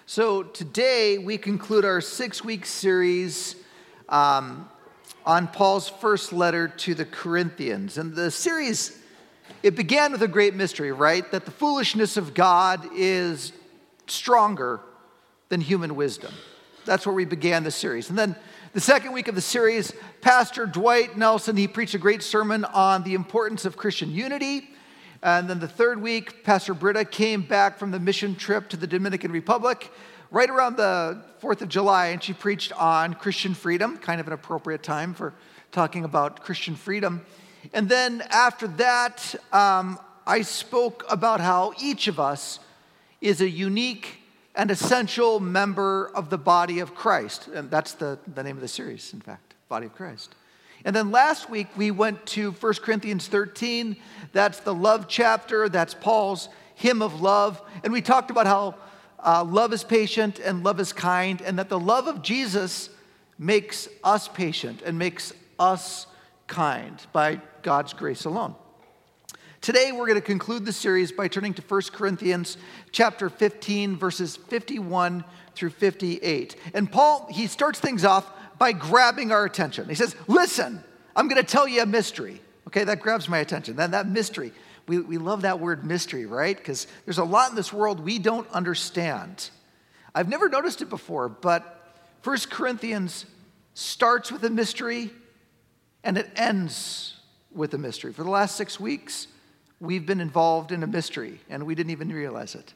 So today we conclude our 6-week series on Paul's first letter to the Corinthians. And the series, it began with a great mystery, right? That the foolishness of God is stronger than human wisdom. That's where we began the series. And then the second week of the series, Pastor Dwight Nelson, he preached a great sermon on the importance of Christian unity. And then the third week, Pastor Britta came back from the mission trip to the Dominican Republic right around the 4th of July, and she preached on Christian freedom, kind of an appropriate time for talking about Christian freedom. And then after that, I spoke about how each of us is a unique and essential member of the body of Christ. And that's the name of the series, in fact, Body of Christ. And then last week, we went to 1 Corinthians 13. That's the love chapter. That's Paul's hymn of love. And we talked about how love is patient and love is kind, and that the love of Jesus makes us patient and makes us kind by God's grace alone. Today, we're going to conclude the series by turning to 1 Corinthians chapter 15, verses 51 through 58. And Paul, he starts things off by grabbing our attention. He says, listen, I'm going to tell you a mystery. Okay, that grabs my attention. That mystery, we love that word mystery, right? Because there's a lot in this world we don't understand. I've never noticed it before, but 1 Corinthians starts with a mystery and it ends with a mystery. For the last 6 weeks, we've been involved in a mystery and we didn't even realize it.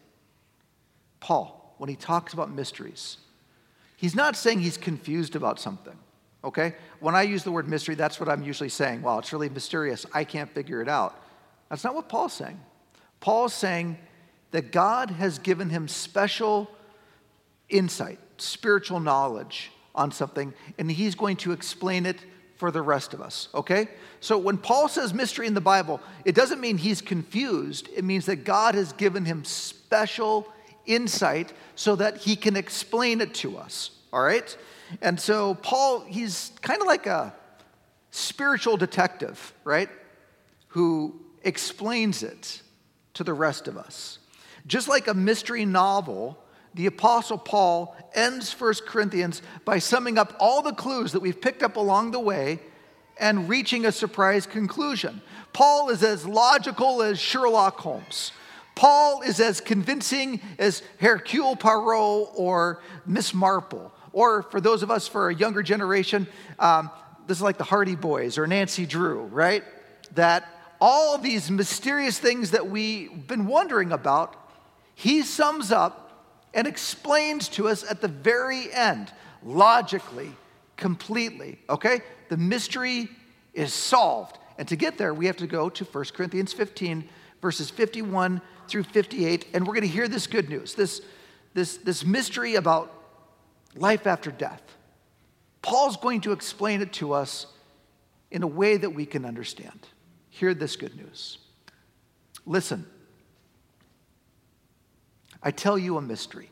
Paul, when he talks about mysteries, he's not saying he's confused about something, okay? When I use the word mystery, that's what I'm usually saying. Well, it's really mysterious. I can't figure it out. That's not what Paul's saying. Paul's saying that God has given him special insight, spiritual knowledge on something, and he's going to explain it for the rest of us, okay? So when Paul says mystery in the Bible, it doesn't mean he's confused. It means that God has given him special insight so that he can explain it to us, all right? And so Paul, he's kind of like a spiritual detective, right? Who explains it to the rest of us. Just like a mystery novel, the Apostle Paul ends 1 Corinthians by summing up all the clues that we've picked up along the way and reaching a surprise conclusion. Paul is as logical as Sherlock Holmes. Paul is as convincing as Hercule Poirot or Miss Marple. Or for those of us for a younger generation, this is like the Hardy Boys or Nancy Drew, right? That all of these mysterious things that we've been wondering about, he sums up and explains to us at the very end, logically, completely, okay? The mystery is solved. And to get there, we have to go to 1 Corinthians 15, verses 51 through 58, and we're going to hear this good news, this mystery about life after death. Paul's going to explain it to us in a way that we can understand. Hear this good news. Listen, I tell you a mystery.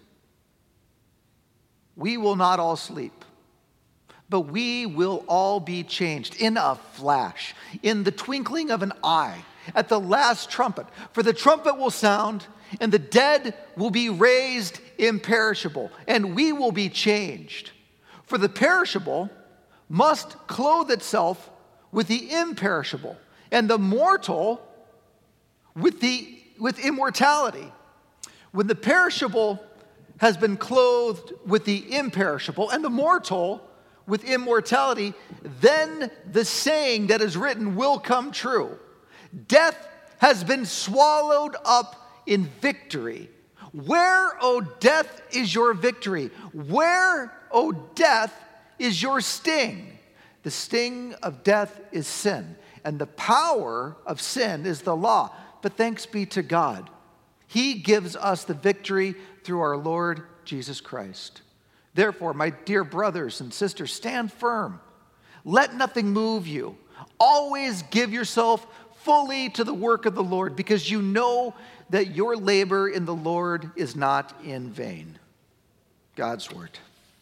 We will not all sleep, but we will all be changed in a flash, in the twinkling of an eye, at the last trumpet. For the trumpet will sound, and the dead will be raised imperishable, and we will be changed. For the perishable must clothe itself with the imperishable, and the mortal with immortality. When the perishable has been clothed with the imperishable, and the mortal with immortality, then the saying that is written will come true. Death has been swallowed up in victory. Where, O death, is your victory? Where, O death, is your sting? The sting of death is sin, and the power of sin is the law. But thanks be to God, he gives us the victory through our Lord Jesus Christ. Therefore, my dear brothers and sisters, stand firm. Let nothing move you. Always give yourself fully to the work of the Lord, because you know that your labor in the Lord is not in vain. God's word.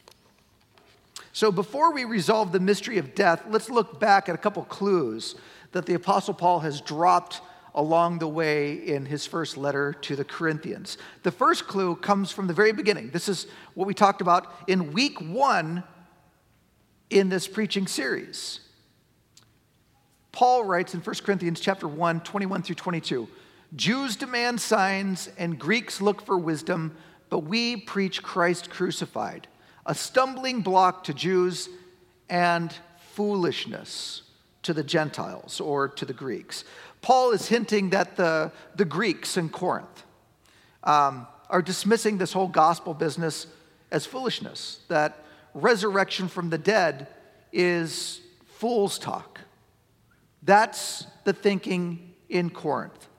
So before we resolve the mystery of death, let's look back at a couple clues that the Apostle Paul has dropped along the way in his first letter to the Corinthians. The first clue comes from the very beginning. This is what we talked about in week 1 in this preaching series. Paul writes in 1 Corinthians chapter 1, 21 through 22, Jews demand signs and Greeks look for wisdom, but we preach Christ crucified, a stumbling block to Jews and foolishness to the Gentiles or to the Greeks. Paul is hinting that the Greeks in Corinth are dismissing this whole gospel business as foolishness, that resurrection from the dead is fool's talk. That's the thinking in Corinth.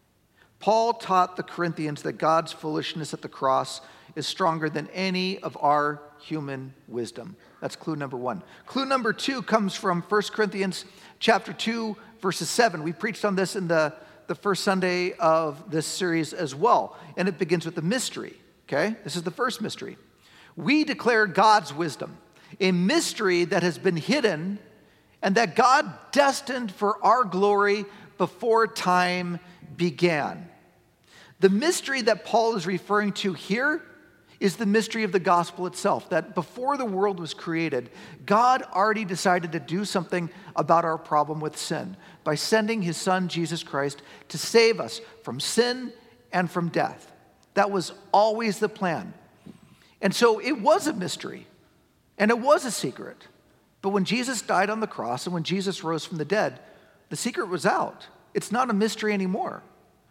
Paul taught the Corinthians that God's foolishness at the cross is stronger than any of our human wisdom. That's clue number 1. Clue number 2 comes from 1 Corinthians chapter 2, verses 7. We preached on this in the first Sunday of this series as well. And it begins with the mystery, okay? This is the first mystery. We declare God's wisdom, a mystery that has been hidden and that God destined for our glory before time began. The mystery that Paul is referring to here is the mystery of the gospel itself, that before the world was created, God already decided to do something about our problem with sin by sending his son, Jesus Christ, to save us from sin and from death. That was always the plan. And so it was a mystery, and it was a secret. But when Jesus died on the cross and when Jesus rose from the dead, the secret was out. It's not a mystery anymore.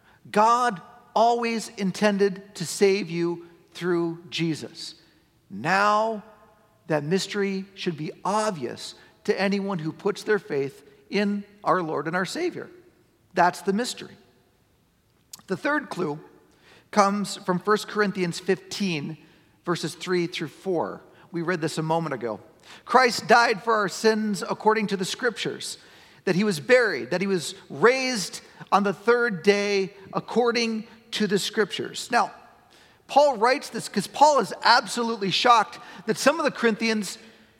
God always intended to save you through Jesus. Now, that mystery should be obvious to anyone who puts their faith in our Lord and our Savior. That's the mystery. The third clue comes from 1 Corinthians 15, verses 3 through 4. We read this a moment ago. Christ died for our sins according to the Scriptures, that he was buried, that he was raised on the third day according to the Scriptures. Now, Paul writes this because Paul is absolutely shocked that some of the Corinthians,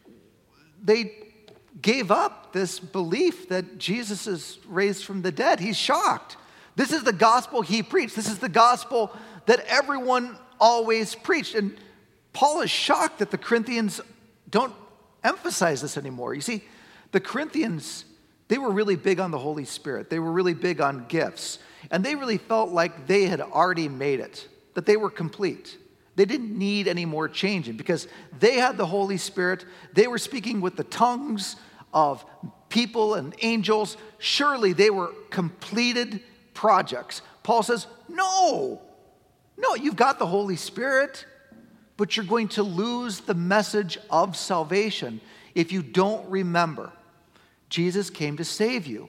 they gave up this belief that Jesus is raised from the dead. He's shocked. This is the gospel he preached. This is the gospel that everyone always preached. And Paul is shocked that the Corinthians don't emphasize this anymore. You see, the Corinthians, they were really big on the Holy Spirit. They were really big on gifts. And they really felt like they had already made it, that they were complete. They didn't need any more changing because they had the Holy Spirit. They were speaking with the tongues of people and angels. Surely they were completed projects. Paul says, no, you've got the Holy Spirit, but you're going to lose the message of salvation if you don't remember Jesus came to save you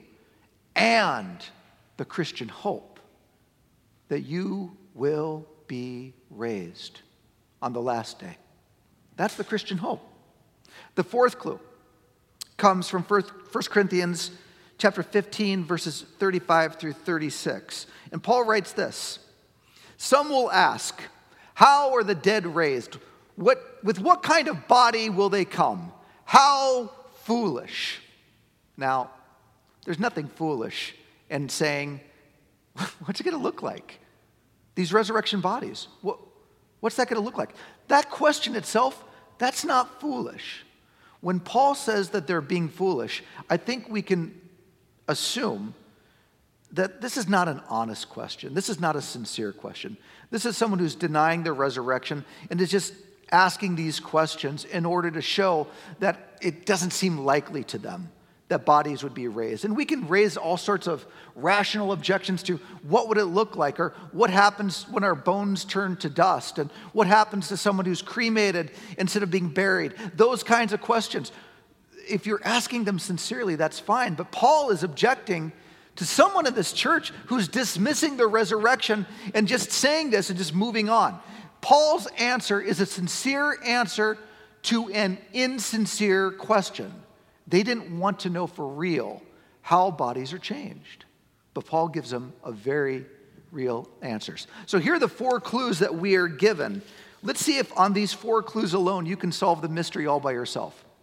and the Christian hope that you will be raised on the last day. That's the Christian hope. The fourth clue comes from 1 Corinthians chapter 15, verses 35 through 36. And Paul writes this, some will ask, how are the dead raised? With what kind of body will they come? How foolish. Now, there's nothing foolish in saying, what's it going to look like? These resurrection bodies, what's that going to look like? That question itself, that's not foolish. When Paul says that they're being foolish, I think we can assume that this is not an honest question. This is not a sincere question. This is someone who's denying the resurrection and is just asking these questions in order to show that it doesn't seem likely to them that bodies would be raised. And we can raise all sorts of rational objections to what would it look like, or what happens when our bones turn to dust, and what happens to someone who's cremated instead of being buried. Those kinds of questions. If you're asking them sincerely, that's fine. But Paul is objecting to someone in this church who's dismissing the resurrection and just saying this and just moving on. Paul's answer is a sincere answer to an insincere question. They didn't want to know for real how bodies are changed. But Paul gives them a very real answers. So here are the 4 clues that we are given. Let's see if on these 4 clues alone you can solve the mystery all by yourself.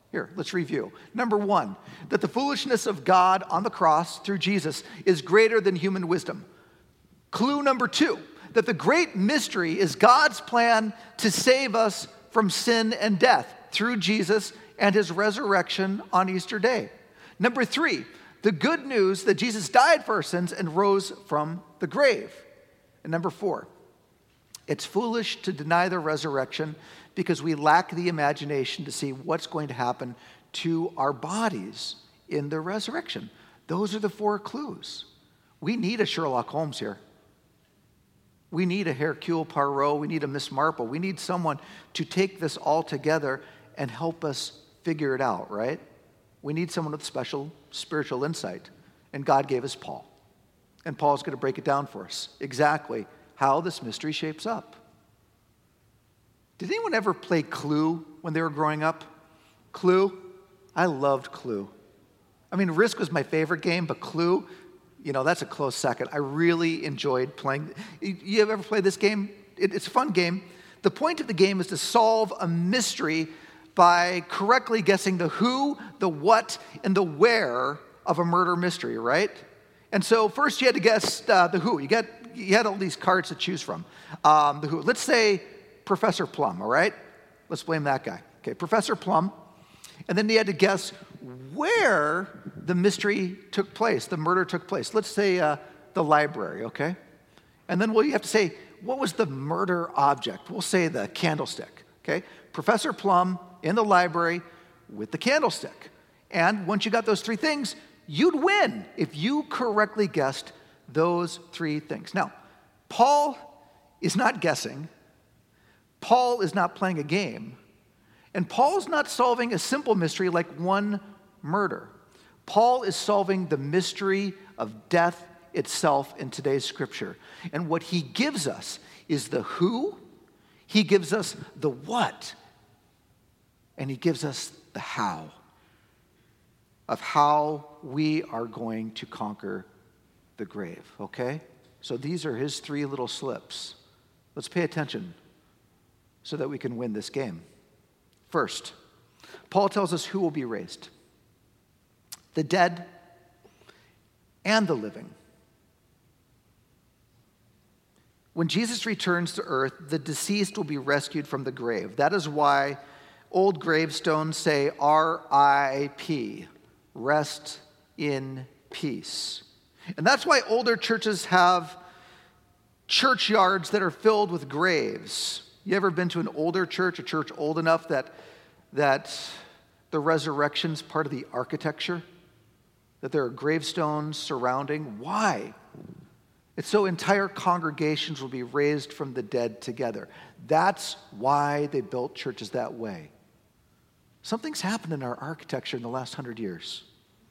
Here, let's review. Number one, that the foolishness of God on the cross through Jesus is greater than human wisdom. Clue number two, that the great mystery is God's plan to save us from sin and death through Jesus and his resurrection on Easter Day. Number three, the good news that Jesus died for our sins and rose from the grave. And number four, it's foolish to deny the resurrection because we lack the imagination to see what's going to happen to our bodies in the resurrection. Those are the four clues. We need a Sherlock Holmes here. We need a Hercule Poirot. We need a Miss Marple. We need someone to take this all together and help us figure it out, right? We need someone with special spiritual insight. And God gave us Paul. And Paul's going to break it down for us, exactly how this mystery shapes up. Did anyone ever play Clue when they were growing up? Clue? I loved Clue. I mean, Risk was my favorite game, but Clue, that's a close second. I really enjoyed playing. You ever play this game? It's a fun game. The point of the game is to solve a mystery by correctly guessing the who, the what, and the where of a murder mystery, right? And so first you had to guess the who. You had all these cards to choose from. The who. Let's say Professor Plum, all right? Let's blame that guy. Okay, Professor Plum. And then you had to guess where the mystery took place, the murder took place. Let's say the library, okay? And then you have to say, what was the murder object? We'll say the candlestick, okay? Professor Plum in the library with the candlestick. And once you got those three things, you'd win if you correctly guessed those three things. Now, Paul is not guessing. Paul is not playing a game. And Paul's not solving a simple mystery like one murder. Paul is solving the mystery of death itself in today's scripture. And what he gives us is the who, he gives us the what, and he gives us the how of how we are going to conquer the grave, okay? So these are his three little slips. Let's pay attention so that we can win this game. First, Paul tells us who will be raised: the dead and the living. When Jesus returns to earth, the deceased will be rescued from the grave. That is why old gravestones say R.I.P., rest in peace. And that's why older churches have churchyards that are filled with graves. You ever been to an older church, a church old enough that the resurrection's part of the architecture? That there are gravestones surrounding? Why? It's so entire congregations will be raised from the dead together. That's why they built churches that way. Something's happened in our architecture in the last 100 years.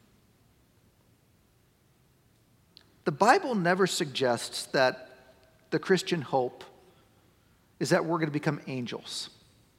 The Bible never suggests that the Christian hope is that we're going to become angels,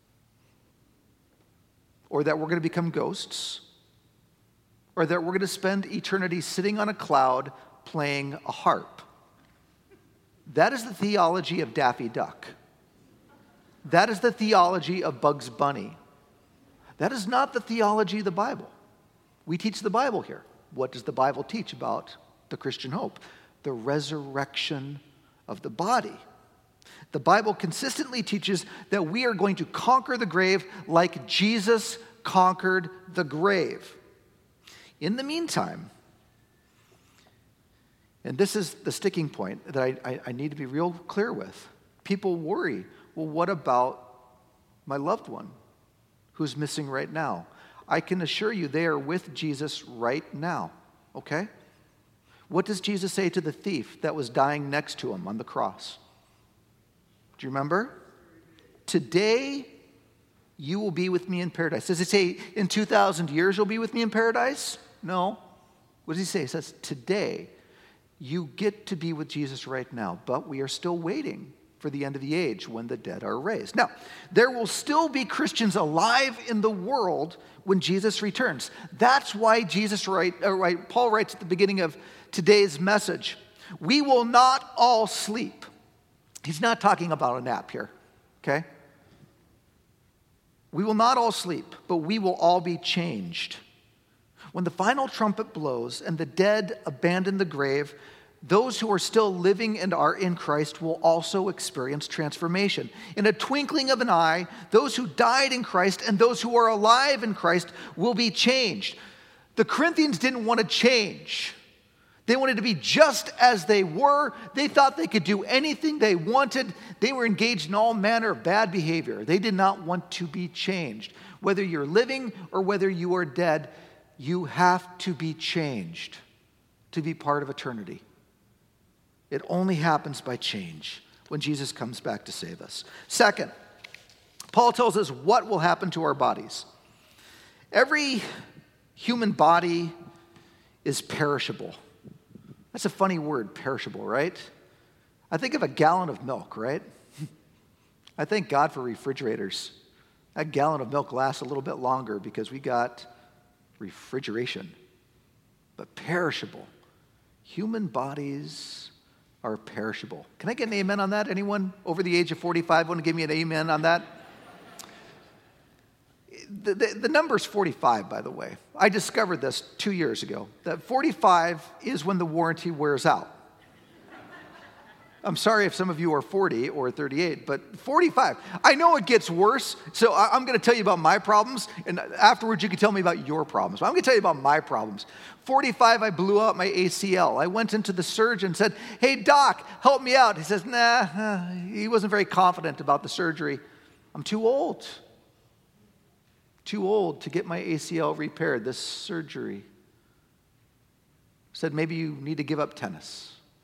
or that we're going to become ghosts, or that we're going to spend eternity sitting on a cloud playing a harp. That is the theology of Daffy Duck. That is the theology of Bugs Bunny. That is not the theology of the Bible. We teach the Bible here. What does the Bible teach about the Christian hope? The resurrection of the body. The Bible consistently teaches that we are going to conquer the grave like Jesus conquered the grave. In the meantime, and this is the sticking point that I need to be real clear with, people worry, well, what about my loved one who's missing right now? I can assure you they are with Jesus right now, okay? What does Jesus say to the thief that was dying next to him on the cross? Do you remember? Today, you will be with me in paradise. Does it say in 2,000 years you'll be with me in paradise? No. What does he say? He says, today, you get to be with Jesus right now, but we are still waiting for the end of the age when the dead are raised. Now, there will still be Christians alive in the world when Jesus returns. That's why Paul writes at the beginning of today's message, we will not all sleep. He's not talking about a nap here, okay? We will not all sleep, but we will all be changed. When the final trumpet blows and the dead abandon the grave, those who are still living and are in Christ will also experience transformation. In a twinkling of an eye, those who died in Christ and those who are alive in Christ will be changed. The Corinthians didn't want to change. They wanted to be just as they were. They thought they could do anything they wanted. They were engaged in all manner of bad behavior. They did not want to be changed. Whether you're living or whether you are dead, you have to be changed to be part of eternity. It only happens by change when Jesus comes back to save us. Second, Paul tells us what will happen to our bodies. Every human body is perishable. That's a funny word, perishable, right? I think of a gallon of milk, right? I thank God for refrigerators. That gallon of milk lasts a little bit longer because we got refrigeration. But perishable. Human bodies are perishable. Can I get an amen on that? Anyone over the age of 45 want to give me an amen on that? The number's 45, by the way. I discovered this 2 years ago, that 45 is when the warranty wears out. I'm sorry if some of you are 40 or 38, but 45. I know it gets worse, so I'm going to tell you about my problems, and afterwards you can tell me about your problems. But I'm going to tell you about my problems. 45, I blew out my ACL. I went into the surgeon and said, "Hey, doc, help me out." He says, nah. He wasn't very confident about the surgery. I'm too old. Too old to get my ACL repaired, this surgery. Said, maybe you need to give up tennis.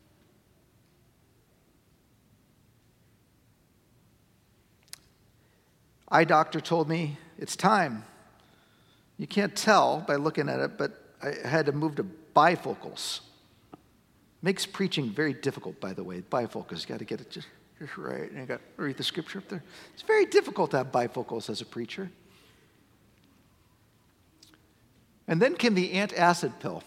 Eye doctor told me, it's time. You can't tell by looking at it, but I had to move to bifocals. Makes preaching very difficult, by the way. Bifocals, you got to get it just right. And you got to read the scripture up there. It's very difficult to have bifocals as a preacher. And then came the antacid pill.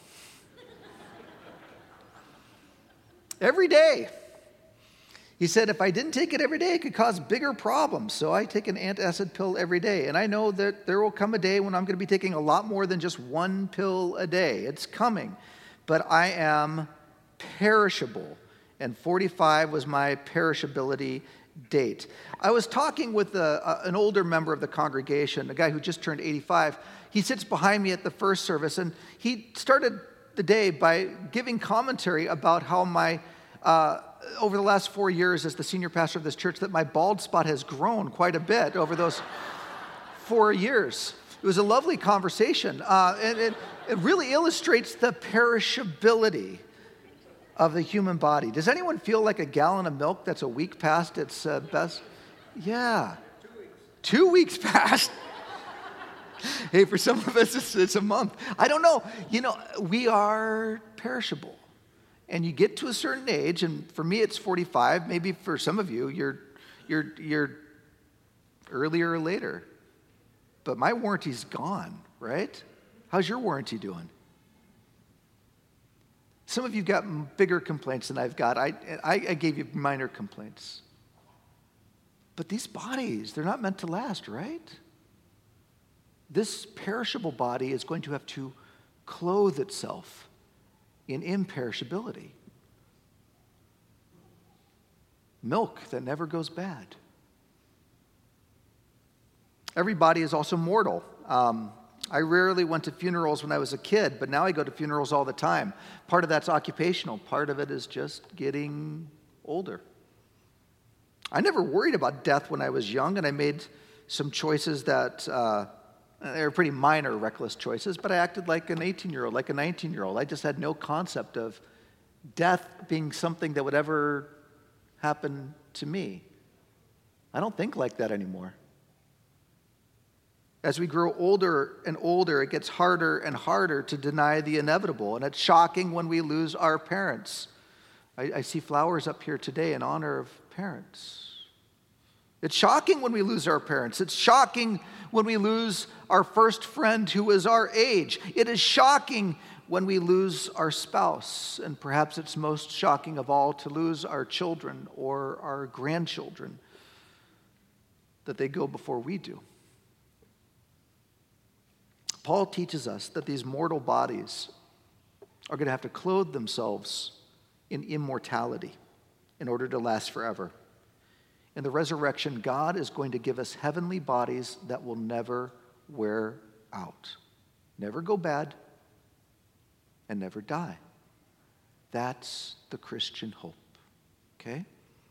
Every day. He said, if I didn't take it every day, it could cause bigger problems. So I take an antacid pill every day. And I know that there will come a day when I'm going to be taking a lot more than just one pill a day. It's coming. But I am perishable. And 45 was my perishability date. I was talking with an older member of the congregation, a guy who just turned 85. He sits behind me at the first service, and he started the day by giving commentary about how my over the last 4 years as the senior pastor of this church, that my bald spot has grown quite a bit over those 4 years. It was a lovely conversation, and it really illustrates the perishability of the human body. Does anyone feel like a gallon of milk that's a week past its best? Yeah. 2 weeks past. Hey, for some of us, it's a month. I don't know. You know, we are perishable. And you get to a certain age, and for me it's 45. Maybe for some of you, you're earlier or later. But my warranty's gone, right? How's your warranty doing? Some of you got bigger complaints than I've got. I gave you minor complaints. But these bodies, they're not meant to last, right? This perishable body is going to have to clothe itself in imperishability. Milk that never goes bad. Every body is also mortal. I rarely went to funerals when I was a kid, but now I go to funerals all the time. Part of that's occupational. Part of it is just getting older. I never worried about death when I was young, and I made some choices that they were pretty minor, reckless choices, but I acted like an 18-year-old, like a 19-year-old. I just had no concept of death being something that would ever happen to me. I don't think like that anymore. As we grow older and older, it gets harder and harder to deny the inevitable, and it's shocking when we lose our parents. I see flowers up here today in honor of parents. It's shocking when we lose our parents. It's shocking when we lose our first friend who is our age. It is shocking when we lose our spouse. And perhaps it's most shocking of all to lose our children or our grandchildren, that they go before we do. Paul teaches us that these mortal bodies are going to have to clothe themselves in immortality in order to last forever. In the resurrection, God is going to give us heavenly bodies that will never wear out, never go bad, and never die. That's the Christian hope. Okay?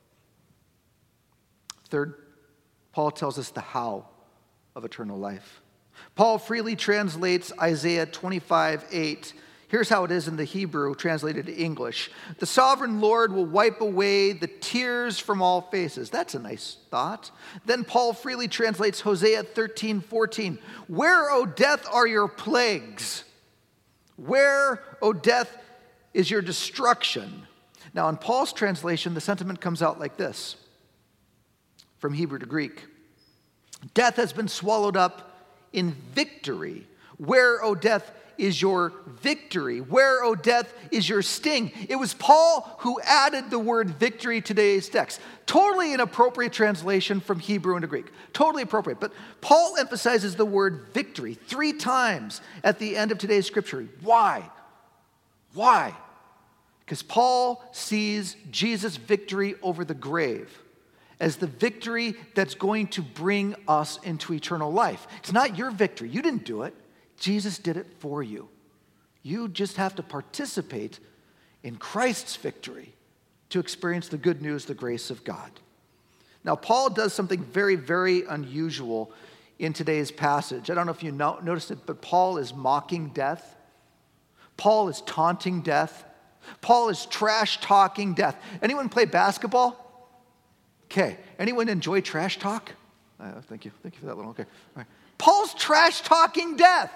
Third, Paul tells us the how of eternal life. Paul freely translates Isaiah 25:8. Here's how it is in the Hebrew, translated to English. The sovereign Lord will wipe away the tears from all faces. That's a nice thought. Then Paul freely translates Hosea 13:14. Where, O death, are your plagues? Where, O death, is your destruction? Now, in Paul's translation, the sentiment comes out like this, from Hebrew to Greek. Death has been swallowed up in victory. Where, O death, is your victory? Where, O death, is your sting? It was Paul who added the word victory to today's text. Totally an appropriate translation from Hebrew into Greek. Totally appropriate. But Paul emphasizes the word victory 3 times at the end of today's scripture. Why? Why? Because Paul sees Jesus' victory over the grave as the victory that's going to bring us into eternal life. It's not your victory. You didn't do it. Jesus did it for you. You just have to participate in Christ's victory to experience the good news, the grace of God. Now, Paul does something very, very unusual in today's passage. I don't know if you noticed it, but Paul is mocking death. Paul is taunting death. Paul is trash-talking death. Anyone play basketball? Okay. Anyone enjoy trash talk? Thank you. Thank you for that little. Okay. All right. Paul's trash-talking death.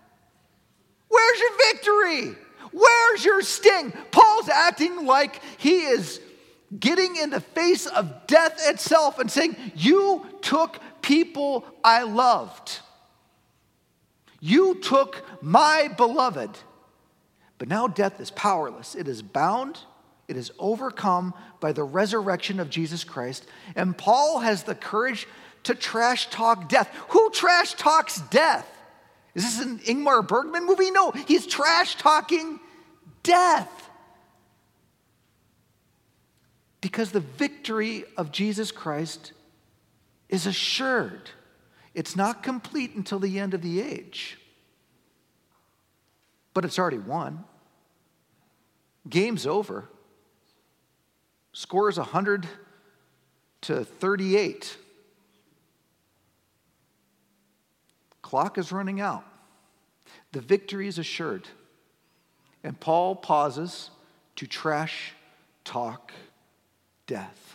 Where's your victory? Where's your sting? Paul's acting like he is getting in the face of death itself and saying, you took people I loved. You took my beloved. But now death is powerless. It is bound. It is overcome by the resurrection of Jesus Christ. And Paul has the courage to trash talk death. Who trash talks death? Is this an Ingmar Bergman movie? No, he's trash talking death. Because the victory of Jesus Christ is assured. It's not complete until the end of the age. But it's already won. Game's over. Score is 100-38. Clock is running out. The victory is assured. And Paul pauses to trash talk death.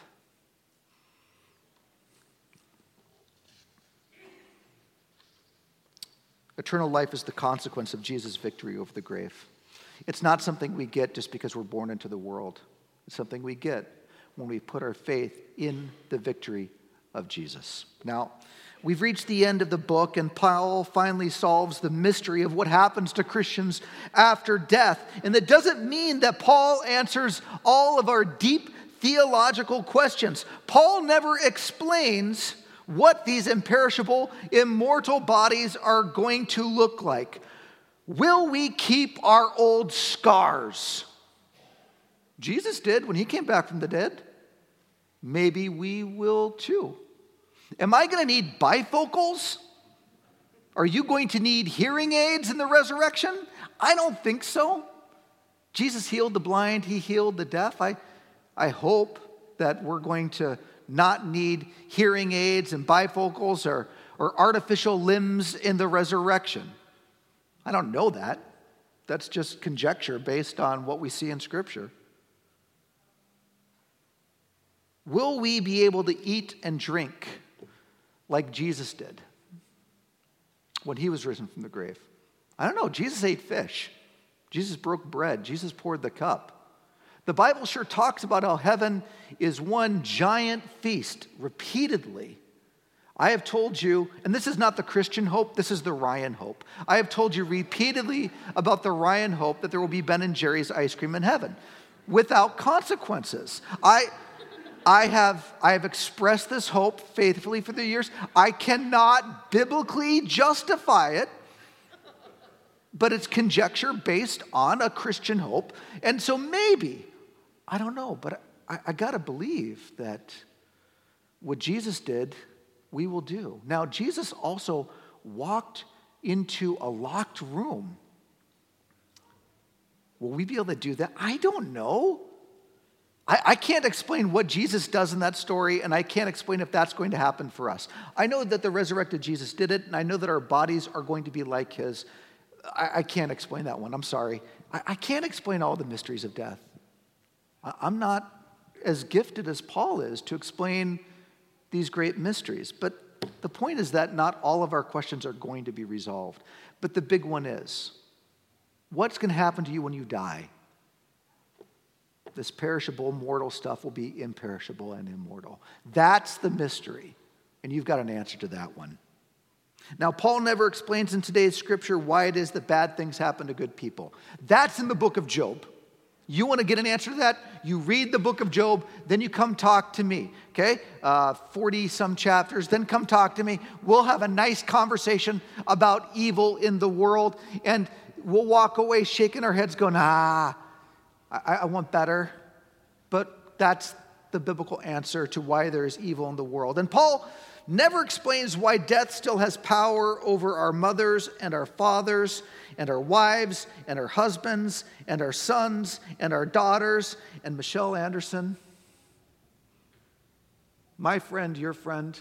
Eternal life is the consequence of Jesus' victory over the grave. It's not something we get just because we're born into the world. It's something we get when we put our faith in the victory of Jesus. Now, we've reached the end of the book, and Paul finally solves the mystery of what happens to Christians after death. And that doesn't mean that Paul answers all of our deep theological questions. Paul never explains what these imperishable, immortal bodies are going to look like. Will we keep our old scars? Jesus did when he came back from the dead. Maybe we will too. Am I going to need bifocals? Are you going to need hearing aids in the resurrection? I don't think so. Jesus healed the blind. He healed the deaf. I hope that we're going to not need hearing aids and bifocals or artificial limbs in the resurrection. I don't know that. That's just conjecture based on what we see in Scripture. Will we be able to eat and drink like Jesus did when he was risen from the grave? I don't know. Jesus ate fish. Jesus broke bread. Jesus poured the cup. The Bible sure talks about how heaven is one giant feast repeatedly. I have told you, and this is not the Christian hope, this is the Ryan hope. I have told you repeatedly about the Ryan hope that there will be Ben & Jerry's ice cream in heaven without consequences. I have expressed this hope faithfully for the years. I cannot biblically justify it, but it's conjecture based on a Christian hope. And so maybe, I don't know, but I got to believe that what Jesus did, we will do. Now, Jesus also walked into a locked room. Will we be able to do that? I don't know. I can't explain what Jesus does in that story, and I can't explain if that's going to happen for us. I know that the resurrected Jesus did it, and I know that our bodies are going to be like his. I can't explain that one. I'm sorry. I can't explain all the mysteries of death. I'm not as gifted as Paul is to explain these great mysteries. But the point is that not all of our questions are going to be resolved. But the big one is, what's going to happen to you when you die? This perishable, mortal stuff will be imperishable and immortal. That's the mystery. And you've got an answer to that one. Now, Paul never explains in today's scripture why it is that bad things happen to good people. That's in the book of Job. You want to get an answer to that? You read the book of Job, then you come talk to me, okay? 40-some chapters, then come talk to me. We'll have a nice conversation about evil in the world, and we'll walk away shaking our heads going, I want better. But that's the biblical answer to why there is evil in the world. And Paul never explains why death still has power over our mothers and our fathers and our wives and our husbands and our sons and our daughters. And Michelle Anderson, my friend, your friend,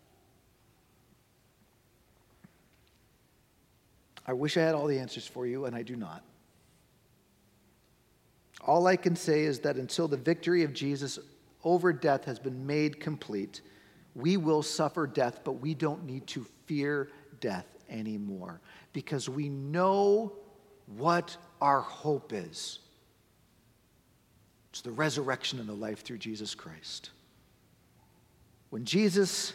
I wish I had all the answers for you, and I do not. All I can say is that until the victory of Jesus over death has been made complete, we will suffer death, but we don't need to fear death anymore because we know what our hope is. It's the resurrection and the life through Jesus Christ. When Jesus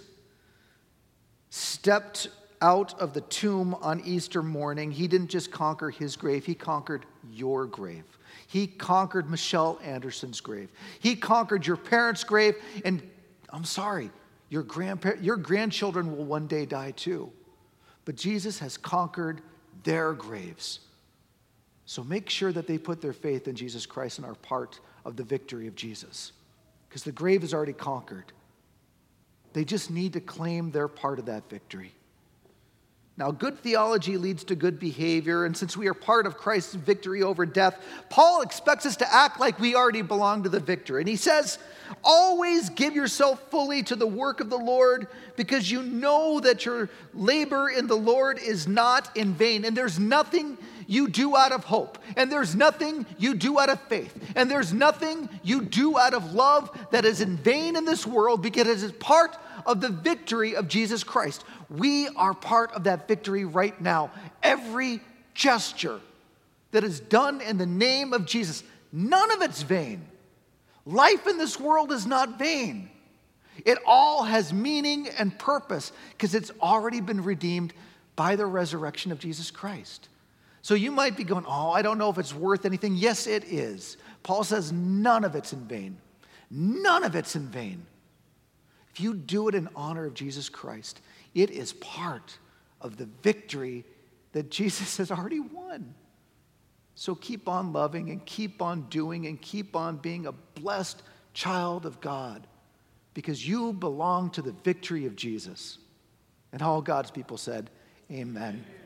stepped out of the tomb on Easter morning, he didn't just conquer his grave, he conquered your grave. He conquered Michelle Anderson's grave. He conquered your parents' grave, and I'm sorry, your grandchildren will one day die too. But Jesus has conquered their graves. So make sure that they put their faith in Jesus Christ and are part of the victory of Jesus. Because the grave is already conquered. They just need to claim their part of that victory. Now, good theology leads to good behavior, and since we are part of Christ's victory over death, Paul expects us to act like we already belong to the victor. And he says, always give yourself fully to the work of the Lord, because you know that your labor in the Lord is not in vain. And there's nothing you do out of hope, and there's nothing you do out of faith, and there's nothing you do out of love that is in vain in this world, because it is part of the victory of Jesus Christ. We are part of that victory right now. Every gesture that is done in the name of Jesus, none of it's vain. Life in this world is not vain. It all has meaning and purpose because it's already been redeemed by the resurrection of Jesus Christ. So you might be going, oh, I don't know if it's worth anything. Yes, it is. Paul says none of it's in vain. None of it's in vain. If you do it in honor of Jesus Christ, it is part of the victory that Jesus has already won. So keep on loving and keep on doing and keep on being a blessed child of God because you belong to the victory of Jesus. And all God's people said, amen.